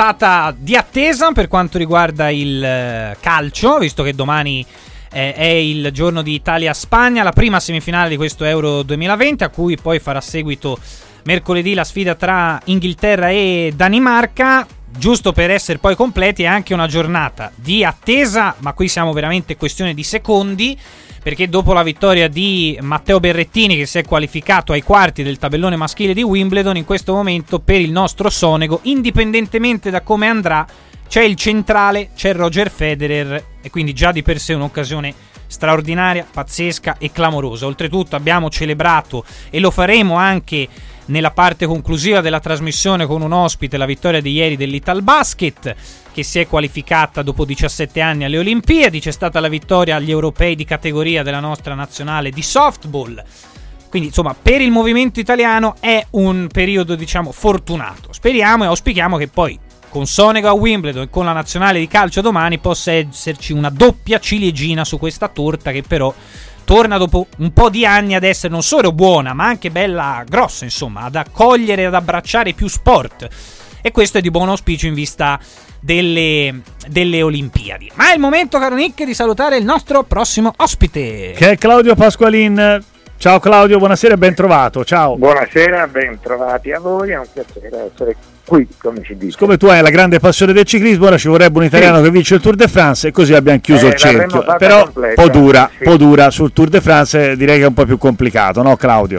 puntata di attesa per quanto riguarda il calcio, visto che domani è il giorno di Italia-Spagna, la prima semifinale di questo Euro 2020, a cui poi farà seguito mercoledì la sfida tra Inghilterra e Danimarca. Giusto per essere poi completi, è anche una giornata di attesa, ma qui siamo veramente questione di secondi, perché dopo la vittoria di Matteo Berrettini, che si è qualificato ai quarti del tabellone maschile di Wimbledon, in questo momento per il nostro Sonego, indipendentemente da come andrà, c'è il centrale, c'è Roger Federer, e quindi già di per sé un'occasione straordinaria, pazzesca e clamorosa. Oltretutto abbiamo celebrato, e lo faremo anche nella parte conclusiva della trasmissione con un ospite, la vittoria di ieri dell'Italbasket, che si è qualificata dopo 17 anni alle Olimpiadi. C'è stata la vittoria agli europei di categoria della nostra nazionale di softball. Quindi insomma, per il movimento italiano è un periodo, diciamo, fortunato. Speriamo e auspichiamo che poi con Sonego a Wimbledon e con la nazionale di calcio domani possa esserci una doppia ciliegina su questa torta, che però torna dopo un po' di anni ad essere non solo buona, ma anche bella grossa, insomma, ad accogliere e ad abbracciare più sport. E questo è di buon auspicio in vista delle Olimpiadi. Ma è il momento, caro Nick, di salutare il nostro prossimo ospite, che è Claudio Pasqualin. Ciao Claudio, buonasera e ben trovato. Ciao. Buonasera, ben trovati a voi, è un piacere essere qui, come si dice. Come tu hai la grande passione del ciclismo, ora ci vorrebbe un italiano che vince il Tour de France, e così abbiamo chiuso il cerchio. Però completa, un po' dura sul Tour de France, direi che è un po' più complicato, no Claudio?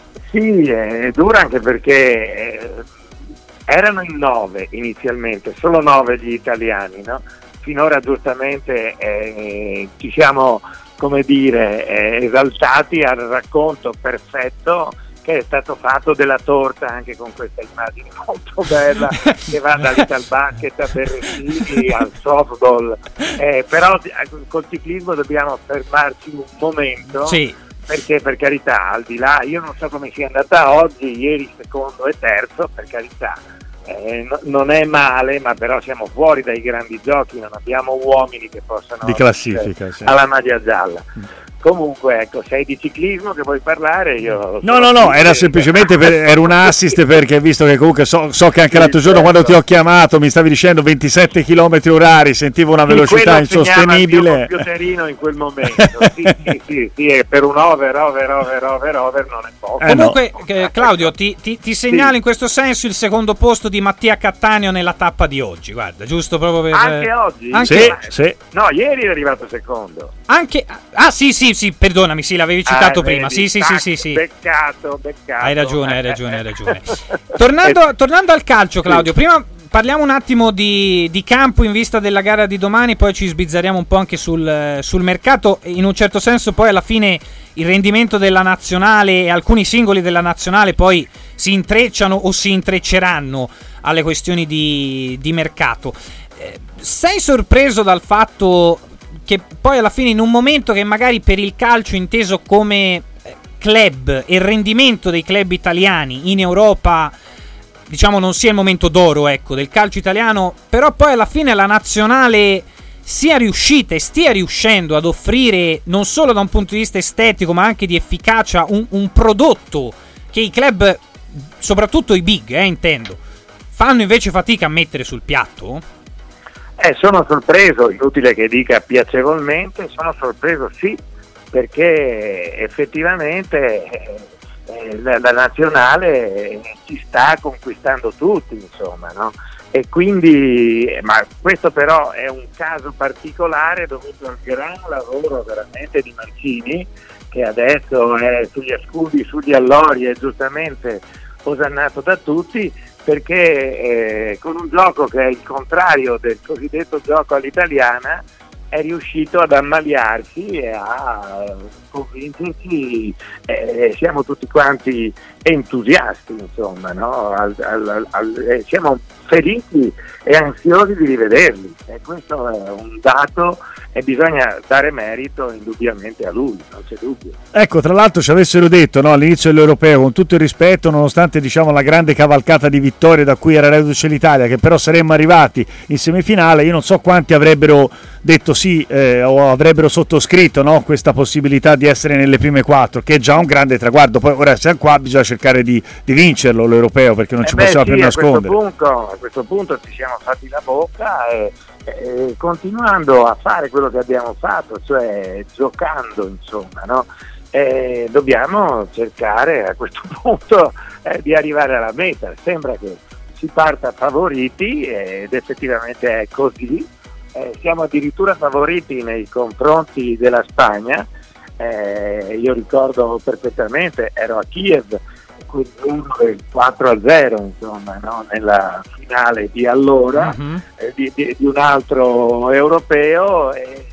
Sì, è dura anche perché erano in 9 inizialmente, solo 9 gli italiani, no? Finora giustamente ci siamo, come dire, esaltati al racconto perfetto che è stato fatto della torta, anche con questa immagine molto bella che va dall'Italbasket a Berrettini al softball, però col ciclismo dobbiamo fermarci un momento, sì, perché per carità, al di là, io non so come sia andata oggi, ieri secondo e terzo, per carità, non è male, ma però siamo fuori dai grandi giochi, non abbiamo uomini che possano di classifica, sì, alla maglia gialla. Comunque, ecco, sei di ciclismo che vuoi parlare? Io no, era semplicemente era un assist, perché visto che comunque so che anche l'altro giorno, quando ti ho chiamato, mi stavi dicendo 27 km orari, sentivo una velocità insostenibile. Il computerino in quel momento, sì, per un over non è poco. Comunque, no. Claudio, ti segnalo in questo senso il secondo posto di Mattia Cattaneo nella tappa di oggi, guarda, giusto proprio per... Anche oggi? Sì. No, ieri è arrivato secondo. Anche... Ah, sì, perdonami, sì, l'avevi citato prima. Sì. Peccato. Hai ragione. Tornando al calcio, Claudio, prima parliamo un attimo di campo in vista della gara di domani, poi ci sbizzarriamo un po' anche sul mercato. In un certo senso poi alla fine il rendimento della nazionale e alcuni singoli della nazionale poi si intrecciano o si intrecceranno alle questioni di mercato. Sei sorpreso dal fatto che poi alla fine, in un momento che magari per il calcio inteso come club e il rendimento dei club italiani in Europa, diciamo, non sia il momento d'oro, ecco, del calcio italiano, però poi alla fine la nazionale sia riuscita e stia riuscendo ad offrire, non solo da un punto di vista estetico ma anche di efficacia, un prodotto che i club, soprattutto i big, intendo, fanno invece fatica a mettere sul piatto? Sono sorpreso, inutile che dica piacevolmente, sono sorpreso sì, perché effettivamente la nazionale ci sta conquistando tutti, insomma, no? E quindi, ma questo però è un caso particolare dovuto al gran lavoro veramente di Mancini, che adesso è sugli scudi, sugli allori, è giustamente osannato da tutti, perché con un gioco che è il contrario del cosiddetto gioco all'italiana è riuscito ad ammaliarsi e a convincerci, siamo tutti quanti entusiasti, insomma, no? Siamo felici e ansiosi di rivederli, e questo è un dato e bisogna dare merito indubbiamente a lui, non c'è dubbio. Ecco, tra l'altro ci avessero detto, no, all'inizio dell'Europeo, con tutto il rispetto, nonostante diciamo la grande cavalcata di vittorie da cui era reduce l'Italia, che però saremmo arrivati in semifinale, io non so quanti avrebbero detto sì o avrebbero sottoscritto, no, questa possibilità di essere nelle prime 4, che è già un grande traguardo. Poi ora siamo qua, bisogna cercare di vincerlo l'europeo, perché non ci possiamo più nascondere. A questo punto ci siamo fatti la bocca e continuando a fare quello che abbiamo fatto, cioè giocando, insomma, no? Dobbiamo cercare a questo punto di arrivare alla meta. Sembra che si parta favoriti ed effettivamente è così. Siamo addirittura favoriti nei confronti della Spagna. Io ricordo perfettamente, ero a Kiev quel giorno del 4-0, insomma, no? Nella finale di allora, di un altro europeo,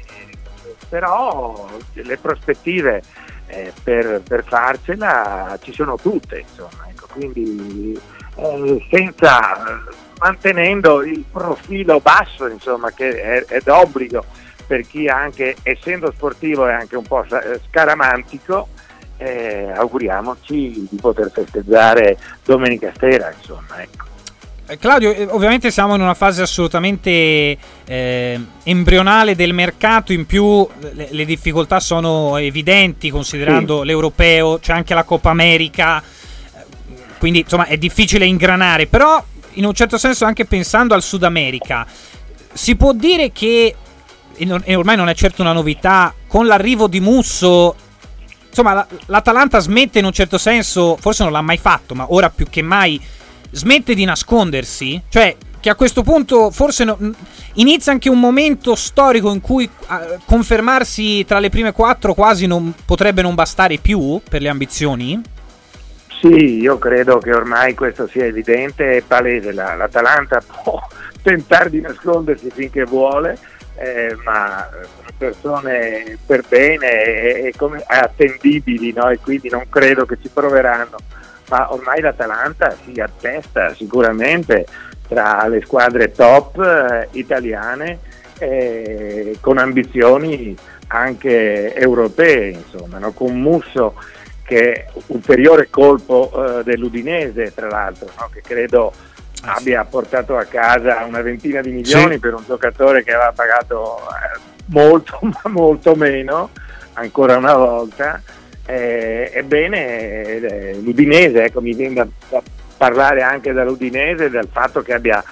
però le prospettive per farcela ci sono tutte, insomma, ecco, quindi mantenendo il profilo basso, insomma, che è d'obbligo per chi, anche essendo sportivo, è anche un po' scaramantico. Auguriamoci di poter festeggiare domenica sera, insomma, ecco. Claudio, ovviamente siamo in una fase assolutamente embrionale del mercato, in più le difficoltà sono evidenti considerando l'europeo, c'è anche la Coppa America, quindi insomma è difficile ingranare, però in un certo senso, anche pensando al Sud America, si può dire che, e ormai non è certo una novità, con l'arrivo di Musso, insomma l'Atalanta smette in un certo senso, forse non l'ha mai fatto, ma ora più che mai smette di nascondersi, cioè che a questo punto forse inizia anche un momento storico in cui confermarsi tra le prime 4 quasi potrebbe non bastare più per le ambizioni? Sì, io credo che ormai questo sia evidente e palese. L'Atalanta può tentare di nascondersi finché vuole, ma persone per bene e come attendibili, no? E quindi non credo che ci proveranno, ma ormai l'Atalanta si attesta sicuramente tra le squadre top italiane, con ambizioni anche europee, insomma, no? Con Musso, che è ulteriore colpo dell'udinese, tra l'altro, no? Che credo abbia portato a casa una ventina di milioni per un giocatore che aveva pagato molto, ma molto meno, ancora una volta. Ebbene, l'Udinese, ecco, mi viene da parlare anche dall'Udinese, del fatto che abbia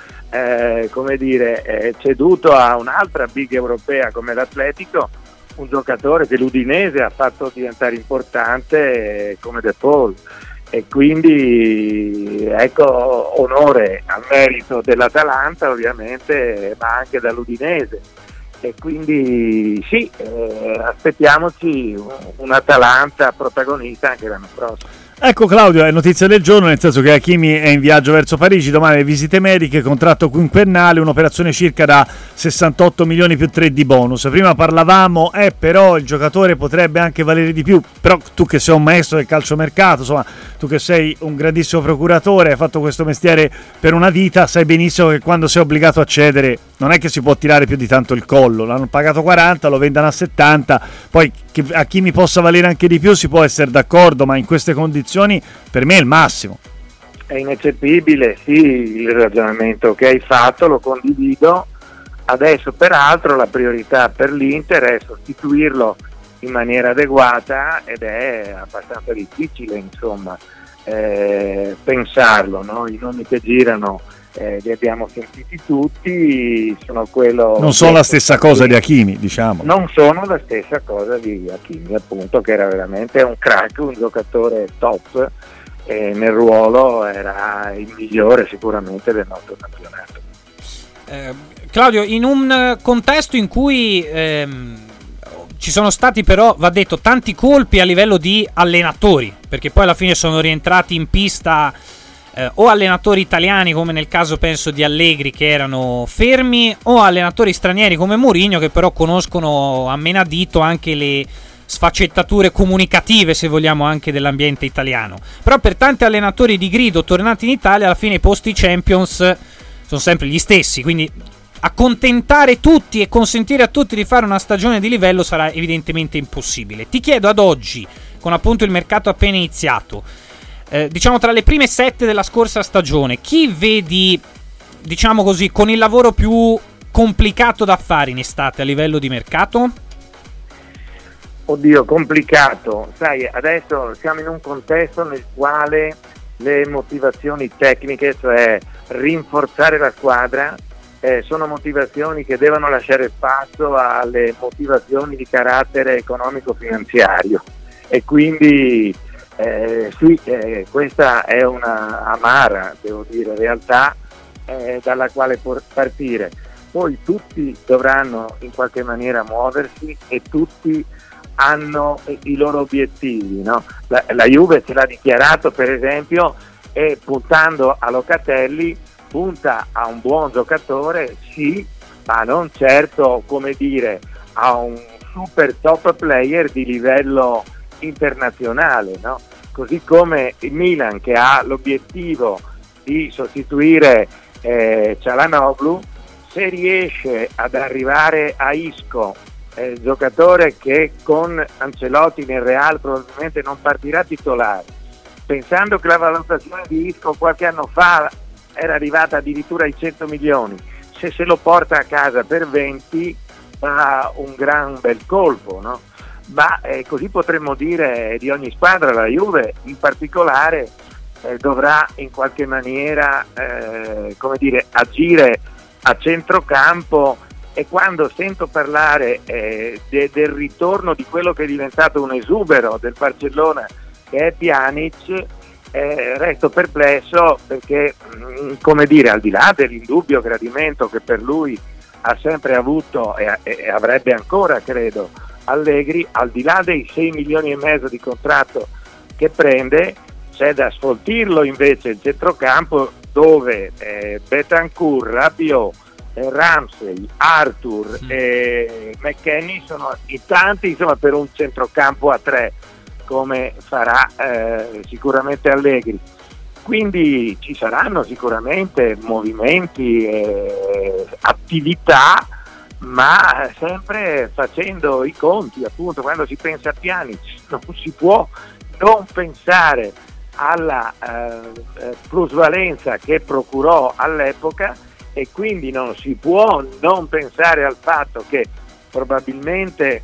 ceduto a un'altra big europea come l'Atletico un giocatore che l'Udinese ha fatto diventare importante come De Paul, e quindi ecco, onore al merito dell'Atalanta ovviamente, ma anche dall'Udinese, e quindi sì, aspettiamoci un Atalanta protagonista anche l'anno prossimo. Ecco Claudio, è notizia del giorno, nel senso che Hakimi è in viaggio verso Parigi, domani le visite mediche, contratto quinquennale, un'operazione circa da 68 milioni più 3 di bonus. Prima parlavamo, però il giocatore potrebbe anche valere di più, però tu che sei un maestro del calciomercato, insomma, tu che sei un grandissimo procuratore, hai fatto questo mestiere per una vita, sai benissimo che quando sei obbligato a cedere non è che si può tirare più di tanto il collo, l'hanno pagato 40, lo vendano a 70, poi che Hakimi possa valere anche di più si può essere d'accordo, ma in queste condizioni per me è il massimo. È ineccepibile, sì, il ragionamento che hai fatto, lo condivido. Adesso peraltro la priorità per l'Inter è sostituirlo in maniera adeguata, ed è abbastanza difficile, insomma, pensarlo, no? I nomi che girano li abbiamo sentiti tutti, sono quello. Non sono la stessa cosa di Hakimi, diciamo. Non sono la stessa cosa di Hakimi, appunto, che era veramente un crack, un giocatore top, e nel ruolo era il migliore sicuramente del nostro campionato. Claudio, in un contesto in cui ci sono stati, però va detto, tanti colpi a livello di allenatori, perché poi alla fine sono rientrati in pista o allenatori italiani, come nel caso penso di Allegri, che erano fermi, o allenatori stranieri come Mourinho, che però conoscono a menadito anche le sfaccettature comunicative, se vogliamo, anche dell'ambiente italiano. Però per tanti allenatori di grido tornati in Italia, alla fine i posti Champions sono sempre gli stessi, quindi accontentare tutti e consentire a tutti di fare una stagione di livello sarà evidentemente impossibile. Ti chiedo ad oggi, con appunto il mercato appena iniziato, diciamo tra le prime 7 della scorsa stagione, chi vedi, diciamo così, con il lavoro più complicato da fare in estate a livello di mercato? Oddio, complicato. Sai, adesso siamo in un contesto nel quale le motivazioni tecniche, cioè rinforzare la squadra, sono motivazioni che devono lasciare spazio alle motivazioni di carattere economico-finanziario, e quindi questa è una amara, devo dire, realtà dalla quale partire. Poi tutti dovranno in qualche maniera muoversi e tutti hanno i loro obiettivi, no? La Juve ce l'ha dichiarato, per esempio, e puntando a Locatelli punta a un buon giocatore, sì, ma non certo, come dire, a un super top player di livello internazionale, no? Così come il Milan, che ha l'obiettivo di sostituire Çalhanoğlu, se riesce ad arrivare a Isco, giocatore che con Ancelotti nel Real probabilmente non partirà titolare, pensando che la valutazione di Isco qualche anno fa era arrivata addirittura ai 100 milioni, se lo porta a casa per 20 fa un gran bel colpo, no? Ma così potremmo dire di ogni squadra. La Juve in particolare dovrà in qualche maniera agire a centrocampo, e quando sento parlare del ritorno di quello che è diventato un esubero del Barcellona, che è Pjanic, resto perplesso, perché al di là dell'indubbio gradimento che per lui ha sempre avuto e avrebbe ancora, credo, Allegri, al di là dei 6 milioni e mezzo di contratto che prende, c'è da sfoltirlo invece il centrocampo, dove Bentancur, Rabiot, Ramsey, Arthur e McKennie sono i tanti, insomma, per un centrocampo a 3, come farà sicuramente Allegri. Quindi ci saranno sicuramente movimenti, attività, ma sempre facendo i conti. Appunto, quando si pensa a Pjanic non si può non pensare alla plusvalenza che procurò all'epoca, e quindi non si può non pensare al fatto che probabilmente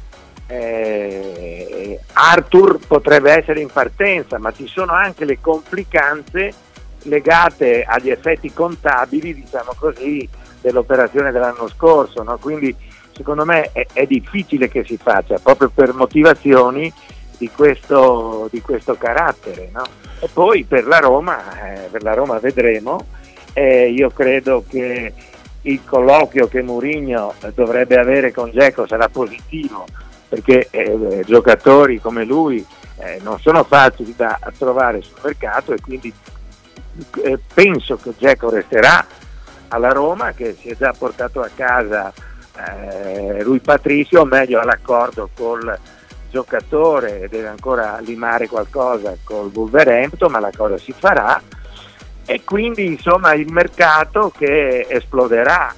Arthur potrebbe essere in partenza, ma ci sono anche le complicanze legate agli effetti contabili, diciamo così, dell'operazione dell'anno scorso, no? Quindi secondo me è difficile che si faccia, proprio per motivazioni di questo carattere, no? E poi per la Roma vedremo. Io credo che il colloquio che Mourinho dovrebbe avere con Dzeko sarà positivo, perché giocatori come lui non sono facili da trovare sul mercato, e quindi penso che Dzeko resterà alla Roma, che si è già portato a casa Rui Patricio, o meglio all'accordo col giocatore, deve ancora limare qualcosa col Wolverhampton, ma la cosa si farà. E quindi insomma il mercato che esploderà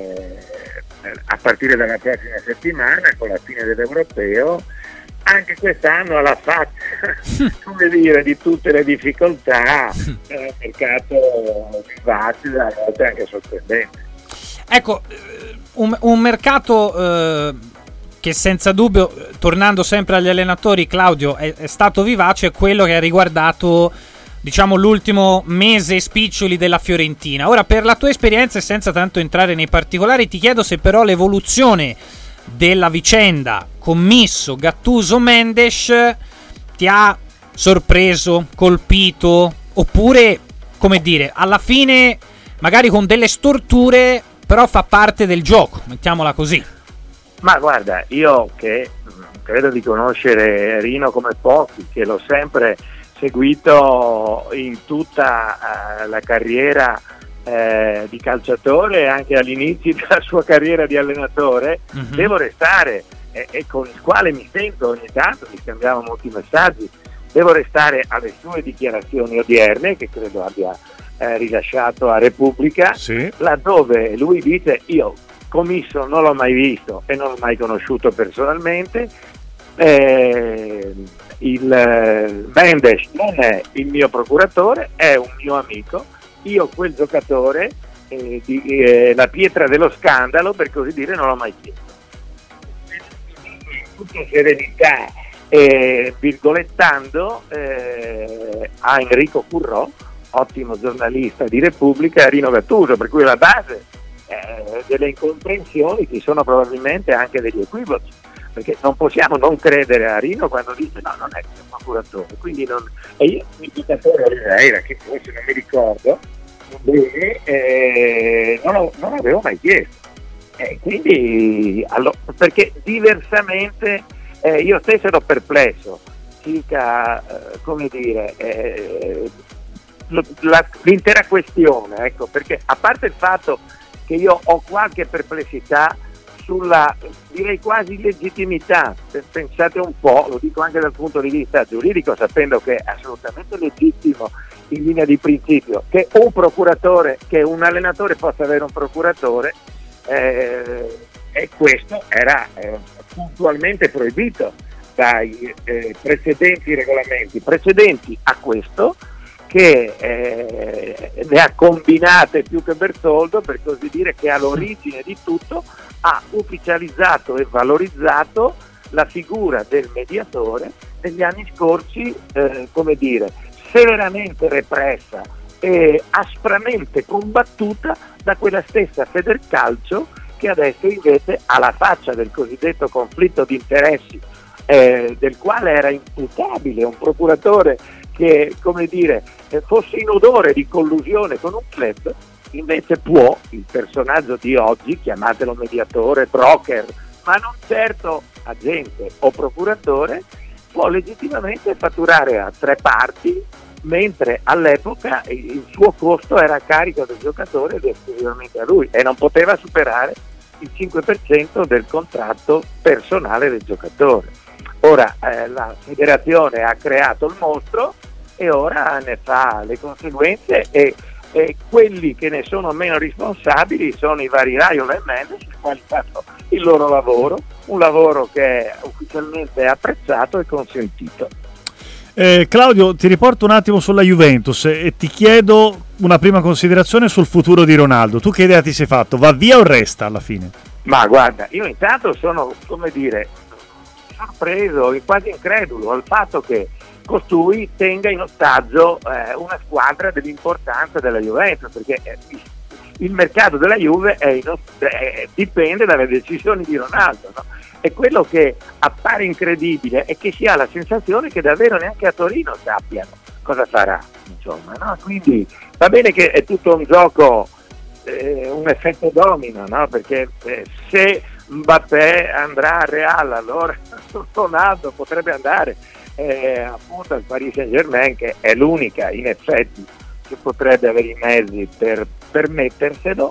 a partire dalla prossima settimana con la fine dell'Europeo, anche quest'anno alla faccia come dire, di tutte le difficoltà, un mercato vivace, a volte anche sorprendente. Ecco, un mercato che senza dubbio, tornando sempre agli allenatori, Claudio, è stato vivace, quello che ha riguardato, diciamo, l'ultimo mese spiccioli della Fiorentina. Ora, per la tua esperienza e senza tanto entrare nei particolari, ti chiedo se però l'evoluzione della vicenda Commisso, Gattuso, Mendes ti ha sorpreso, colpito, oppure, come dire, alla fine magari con delle storture, però fa parte del gioco, mettiamola così. Ma guarda, io che credo di conoscere Rino come pochi, che l'ho sempre seguito in tutta la carriera di calciatore e anche all'inizio della sua carriera di allenatore, devo restare, e con il quale mi sento ogni tanto, mi scambiamo molti messaggi, devo restare alle sue dichiarazioni odierne, che credo abbia rilasciato a Repubblica, sì, laddove lui dice: io Commisso non l'ho mai visto e non l'ho mai conosciuto personalmente, il Mendes non è il mio procuratore, è un mio amico, io quel giocatore, la pietra dello scandalo, per così dire, non l'ho mai chiesto. tutta serenità, virgolettando, a Enrico Currò, ottimo giornalista di Repubblica, a Rino Gattuso, per cui la base delle incomprensioni ci sono probabilmente anche degli equivoci, perché non possiamo non credere a Rino quando dice no, non è un procuratore, quindi non, e io l'indicatore Oliveira, che forse non mi ricordo bene, non l'avevo mai chiesto, quindi perché diversamente io stesso ero perplesso circa l'intera questione, ecco, perché a parte il fatto che io ho qualche perplessità sulla, direi quasi legittimità, pensate un po', lo dico anche dal punto di vista giuridico, sapendo che è assolutamente legittimo in linea di principio che un procuratore, che un allenatore possa avere un procuratore, e questo era puntualmente proibito dai precedenti regolamenti precedenti a questo, che ne ha combinate più che Bertoldo, per così dire, che all'origine di tutto ha ufficializzato e valorizzato la figura del mediatore negli anni scorsi, severamente repressa e aspramente combattuta da quella stessa Federcalcio, che adesso invece, alla faccia del cosiddetto conflitto di interessi, del quale era imputabile un procuratore che, fosse in odore di collusione con un club, invece può, il personaggio di oggi, chiamatelo mediatore, broker, ma non certo agente o procuratore, può legittimamente fatturare a 3 parti, mentre all'epoca il suo costo era a carico del giocatore ed esclusivamente a lui, e non poteva superare il 5% del contratto personale del giocatore. Ora la federazione ha creato il mostro e ora ne fa le conseguenze, e quelli che ne sono meno responsabili sono i vari Raiola e Mendes, i quali fanno il loro lavoro, un lavoro che è ufficialmente apprezzato e consentito. Claudio, ti riporto un attimo sulla Juventus e ti chiedo una prima considerazione sul futuro di Ronaldo. Tu che idea ti sei fatto? Va via o resta alla fine? Ma guarda, io intanto sono, sorpreso e quasi incredulo al fatto che costui tenga in ostaggio una squadra dell'importanza della Juventus, perché il mercato della Juve dipende dalle decisioni di Ronaldo, no? E quello che appare incredibile è che si ha la sensazione che davvero neanche a Torino sappiano cosa farà, insomma, no? Quindi va bene che è tutto un gioco, un effetto domino, no? Perché se Mbappé andrà a Real, allora Ronaldo potrebbe andare appunto al Paris Saint-Germain, che è l'unica in effetti che potrebbe avere i mezzi per permetterselo.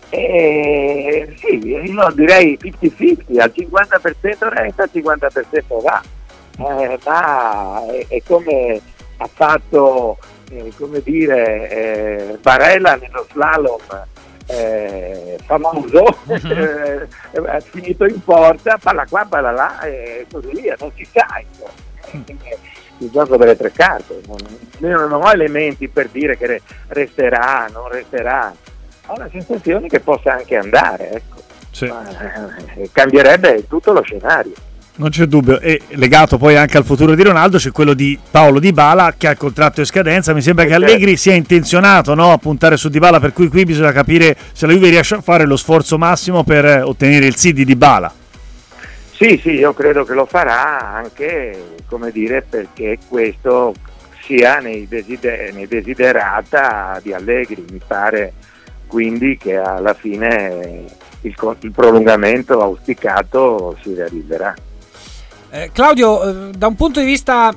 Sì, io direi 50-50, al 50% resta, al 50% va, ma è come ha fatto Barella nello slalom famoso, è finito in porta, palla qua, palla là, e così via, non si sa, il gioco delle 3 carte, non ho elementi per dire che resterà, non resterà, ho la sensazione che possa anche andare, ecco. Sì. Cambierebbe tutto lo scenario. Non c'è dubbio, e legato poi anche al futuro di Ronaldo c'è quello di Paolo Dybala, che ha il contratto in scadenza. Mi sembra che Allegri sia intenzionato, no, a puntare su Dybala, per cui qui bisogna capire se la Juve riesce a fare lo sforzo massimo per ottenere il sì di Dybala. Sì, io credo che lo farà, anche perché questo sia nei desiderata di Allegri. Mi pare quindi che alla fine il prolungamento auspicato si realizzerà. Claudio, da un punto di vista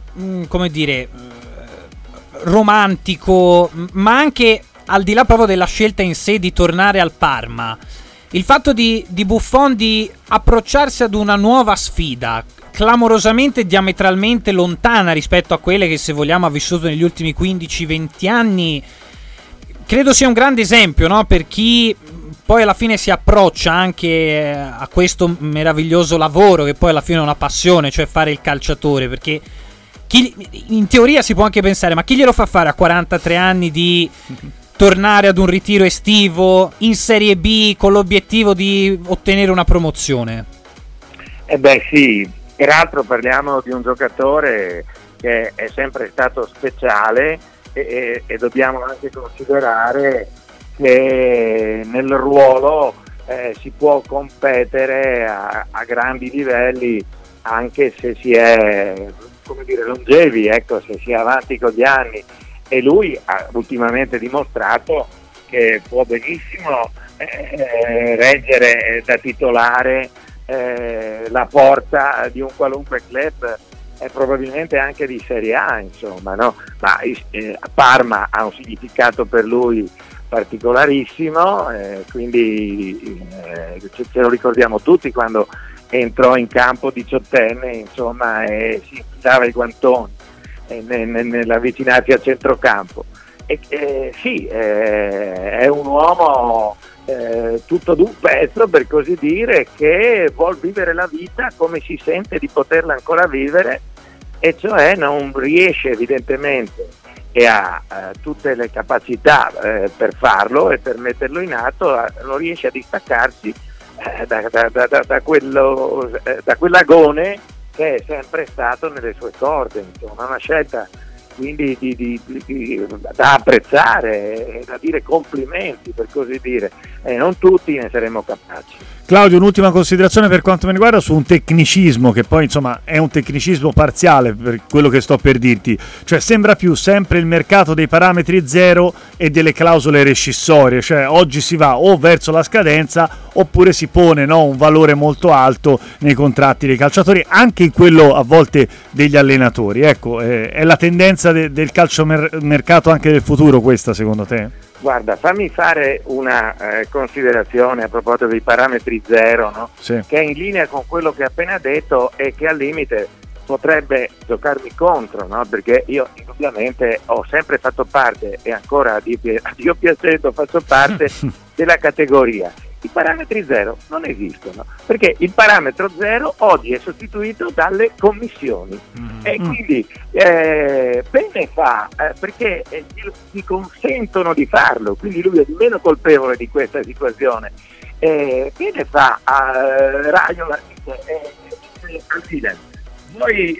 romantico, ma anche al di là proprio della scelta in sé di tornare al Parma, il fatto di Buffon di approcciarsi ad una nuova sfida clamorosamente diametralmente lontana rispetto a quelle che, se vogliamo, ha vissuto negli ultimi 15-20 anni, credo sia un grande esempio, no? Per chi poi alla fine si approccia anche a questo meraviglioso lavoro, che poi alla fine è una passione, cioè fare il calciatore, perché in teoria si può anche pensare, ma chi glielo fa fare a 43 anni di tornare ad un ritiro estivo in Serie B con l'obiettivo di ottenere una promozione? Sì, Peraltro parliamo di un giocatore che è sempre stato speciale e dobbiamo anche considerare che nel ruolo si può competere a grandi livelli anche se si è, come dire, longevi, ecco, se si è avanti con gli anni, e lui ha ultimamente dimostrato che può benissimo reggere da titolare la porta di un qualunque club, probabilmente anche di Serie A, insomma, no? Ma Parma ha un significato per lui particolarissimo, quindi ce lo ricordiamo tutti quando entrò in campo 18enne, insomma, e si dava i guantoni nell'avvicinarsi al centrocampo. Sì, è un uomo tutto d'un pezzo, per così dire, che vuol vivere la vita come si sente di poterla ancora vivere, e cioè non riesce evidentemente, e ha tutte le capacità per farlo e per metterlo in atto, non riesce a distaccarsi da quell'agone che è sempre stato nelle sue corde, insomma, una scelta quindi da apprezzare e da dire complimenti, per così dire, e non tutti ne saremo capaci. Claudio, un'ultima considerazione per quanto mi riguarda su un tecnicismo che poi insomma è un tecnicismo parziale per quello che sto per dirti, cioè sembra più sempre il mercato dei parametri zero e delle clausole rescissorie, cioè oggi si va o verso la scadenza oppure si pone, no, un valore molto alto nei contratti dei calciatori, anche in quello a volte degli allenatori. Ecco, è la tendenza del calciomercato anche del futuro questa, secondo te? Guarda, fammi fare una considerazione a proposito dei parametri zero, no? Sì. Che è in linea con quello che ho appena detto e che al limite potrebbe giocarmi contro, no? Perché io indubbiamente ho sempre fatto parte, e ancora a Dio piacendo faccio parte della categoria. I parametri zero non esistono, perché il parametro zero oggi è sostituito dalle commissioni, e quindi bene fa, perché gli consentono di farlo, quindi lui è di meno colpevole di questa situazione. Bene fa a Raiola, al Milan, vuoi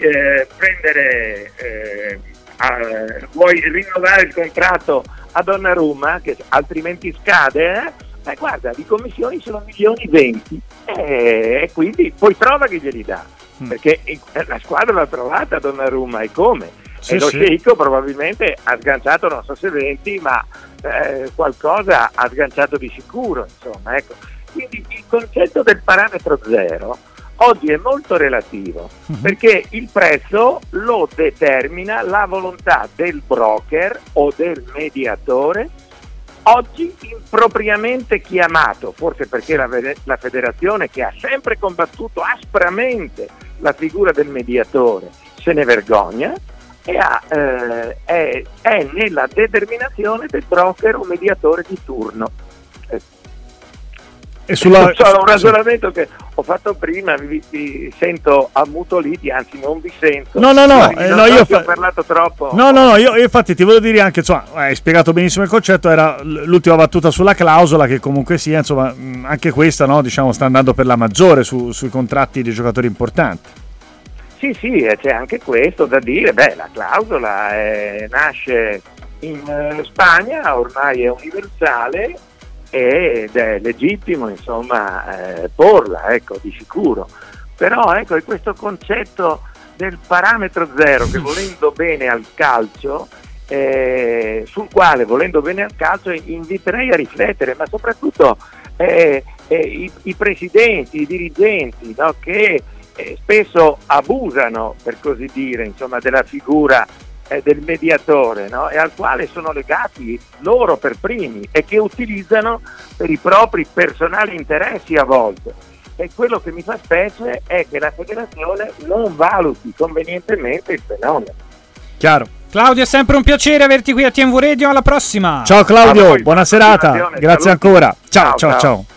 vuoi rinnovare il contratto a Donnarumma, che altrimenti scade, guarda, di commissioni sono 1.020.000, e quindi poi trova che glieli dà, perché la squadra l'ha trovata Donnarumma, e come? Sì, e lo sì. sceicco probabilmente ha sganciato, non so se 20, ma qualcosa ha sganciato di sicuro, insomma, ecco. Quindi il concetto del parametro zero oggi è molto relativo, perché il prezzo lo determina la volontà del broker o del mediatore, oggi impropriamente chiamato, forse perché la federazione, che ha sempre combattuto aspramente la figura del mediatore, se ne vergogna, e è nella determinazione del broker o mediatore di turno. E sulla... un ragionamento che ho fatto prima, vi sento ammutoliti, anzi non vi sento. No, io ho parlato troppo. No, io infatti ti volevo dire anche, insomma, hai spiegato benissimo il concetto, era l'ultima battuta sulla clausola, che comunque sia, insomma, anche questa, no, diciamo, sta andando per la maggiore sui contratti dei giocatori importanti. Sì, c'è anche questo da dire. La clausola nasce in Spagna, ormai è universale, ed è legittimo, insomma, porla, ecco, di sicuro. Però ecco, è questo concetto del parametro zero che, volendo bene al calcio, sul quale, volendo bene al calcio, inviterei a riflettere, ma soprattutto i presidenti, i dirigenti, no, che spesso abusano, per così dire, insomma, della figura del mediatore, no? E al quale sono legati loro per primi, e che utilizzano per i propri personali interessi a volte. E quello che mi fa specie è che la federazione non valuti convenientemente il fenomeno. Chiaro. Claudio, è sempre un piacere averti qui a TMV Radio, alla prossima. Ciao Claudio, voi, buona serata, grazie saluti. ancora. Ciao.